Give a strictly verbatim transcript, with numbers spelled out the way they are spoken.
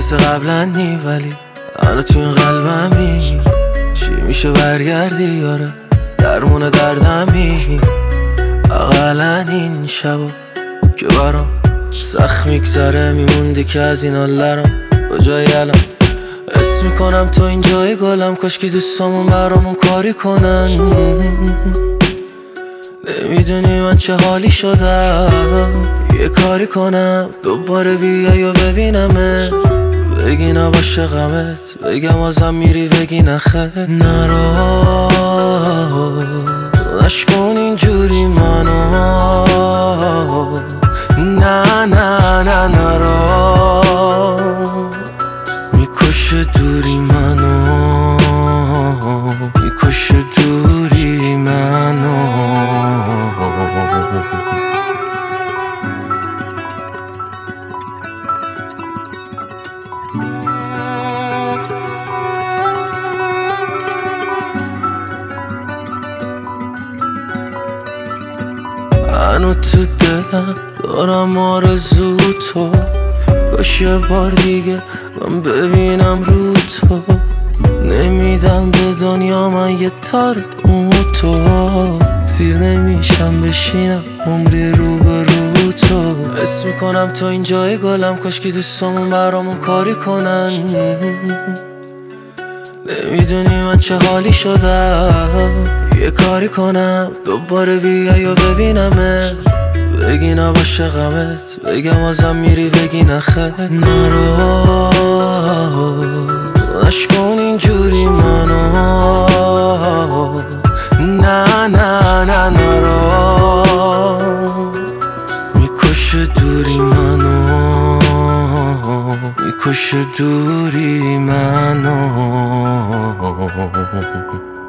مثل قبلا نی، ولی الان تو این قلبمی. چی میشه برگردی یاره، درمون دردمی. اقلن این شبا که برام سخت میگذره، میموندی که از این حالرام کجایی الان. اسم میکنم تو این جای گلم، کاش که دوستامون برامون کاری کنن. نمیدونی من چه حالی شدم، یه کاری کنم دوباره بیای و ببینمت. بگی نباشه غمت، بگم ازم میری بگی نخه. نرو نشکن اینجوری منو، نه نه نه نرو. میکشه دوری منو، میکشه دوری منو. منو تو دلم دارم آرزو تو، کاش یه بار دیگه من ببینم رو تو. نمیدم به دنیا من یه تار اون تو، سیر نمیشم بشینم عمری رو به رو تو. اسم میکنم تو این جای گلم، کاش که دوستامون برامون کاری کنن. نمیدونی من چه حالی شدم، یه کاری کنم دوباره بیای و ببینمت. بگی نباشه غمت، بگم ازم میری بگی نخه. نرو نشکن اینجوری منو، نه نه نه نرو. میکشه دوری منو، میکشه دوری منو.